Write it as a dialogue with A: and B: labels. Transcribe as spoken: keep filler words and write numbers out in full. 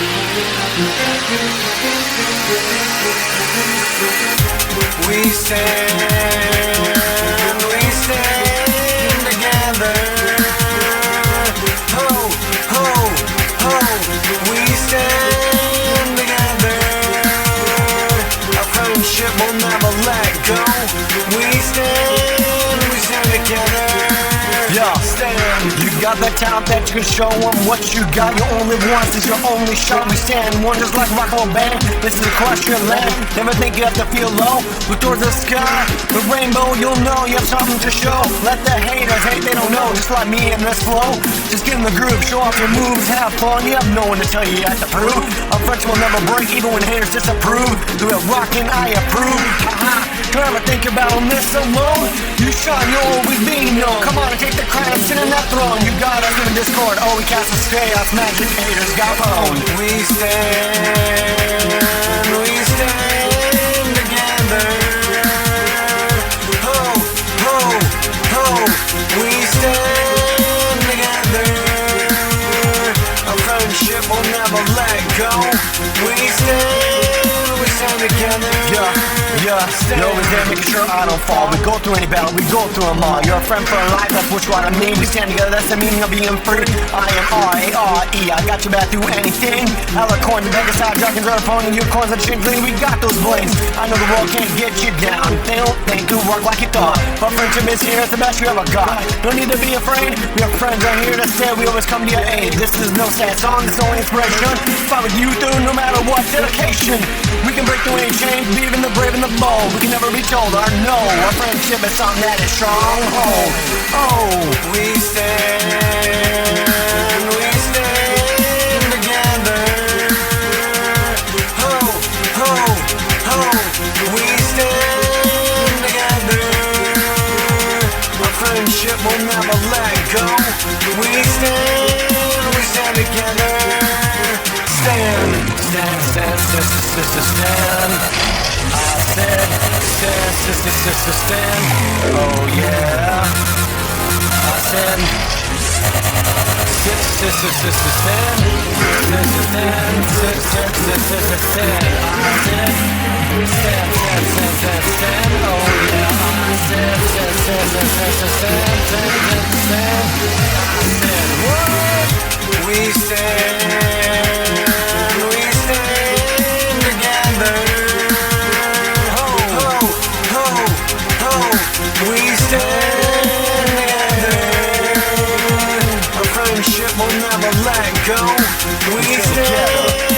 A: We stand, we stand together. Ho, ho, ho. We stand together. Our friendship will never let go. We stand, we stand together. Yeah, stand. You got that talent that you can show them what you got. You only once is your only shot. We stand one just like Rockwell Band. This is equestrian land. Never think you have to feel low. Look towards the sky, the rainbow, you'll know you have something to show. Let the haters hate, they don't know. Just like me in this flow. Just get in the groove, show off your moves, have fun. You have no one to tell you you have to prove. Our friendship will never break, even when haters disapprove. Do it rockin', I approve. Haha, don't ever think about this alone. You shine, you'll always be known. Come on and take the crown, sit in that throne. You got us in Discord, oh we cast a chaos, magic haters got pwned. We stand, we stand together. Ho, ho, ho. We stand together. Our friendship will never let go. We stand, we stand together. Yeah. Yeah, you're always there making sure I don't fall. We go through any battle, we go through them all. You're a friend for life, that's what you want to mean. We stand together, that's the meaning of being free. I am R A R E, I got your back through anything. Alicorn, the beggar side, dragons are phone, and unicorns are shingling. We got those blades. I know the world can't get you down. They don't think to work like you thought. But friendship is here, it's the best you ever got. Don't need to be afraid, your friends are here to stay. We always come to your aid. This is no sad song, it's only inspiration. Fight with you through no matter what, dedication. We can break through any chains, be even the brave and the bold. We can never be told our no. Our friendship is something that is stronghold. Oh, we stand, we stand together. Ho, ho, ho. We stand together. Our friendship will never let go. We stand, we stand together. Stand, stand, stand, stand, stand, stand, stand. I said, stand, stand, stand, stand, stand. Oh yeah. I said, sit, sit, sit, sit, sit, stand. Stand, stand, sit, sit, sit, sit, sit, stand. I said, stand, stand, stand, stand, stand. Oh yeah. I said, stand, stand, stand, stand, stand, stand, stand, stand. I said, what? We stand, we stand together. We stand together. Our friendship will never let go. We stand